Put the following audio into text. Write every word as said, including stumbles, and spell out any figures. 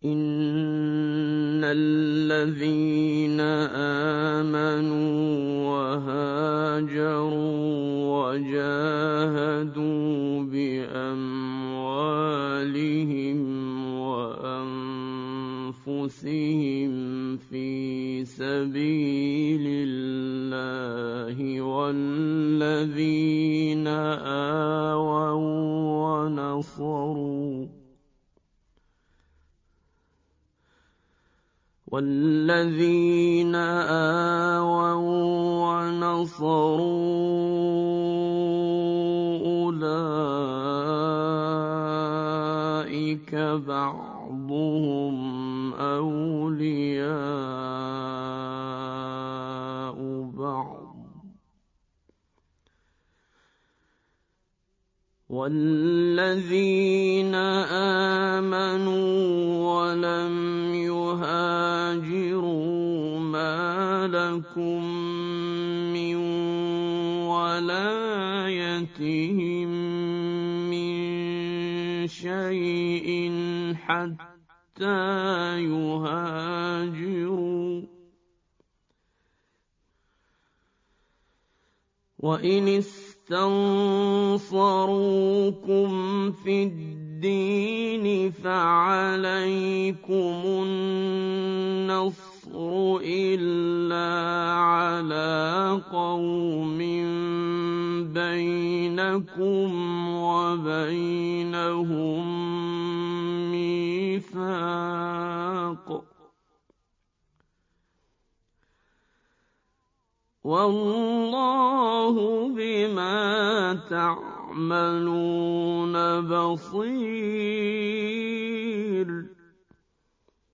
إن الذين آمنوا وهاجروا وجاهدوا بأموالهم وأنفسهم في سبيل الله والذين آووا ونصروا والذين آووا ونصروا أولئك بعضهم أولياء بعض والذين آمنوا ولم يهاجروا ما لكم من ولايتهم من شيء حتى يهاجروا وإن استنصروكم في الدين فعليكم النصر إلا على قوم بينكم وبينهم ميثاق والله بما تعملون بصير.